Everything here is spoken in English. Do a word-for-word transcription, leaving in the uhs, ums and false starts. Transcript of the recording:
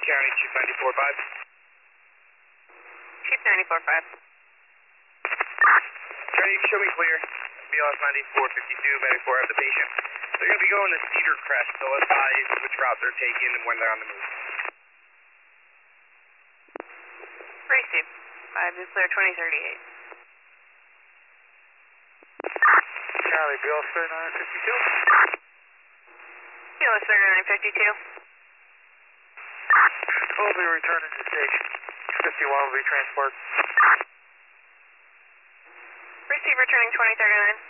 County, Chief ninety-four five. Chief ninety-four five. County, show me clear. B L S ninety-four fifty-two, medic four, have the patient. They're going to be going to Cedar Crest, so advise which route they're taking and when they're on the move. Receive. five is clear, twenty thirty-eight. Charlie, B L S thirty-nine fifty-two. B L S thirty-nine fifty-two. We'll be returning to station. fifty-one will be transport. Receive returning twenty thirty-nine.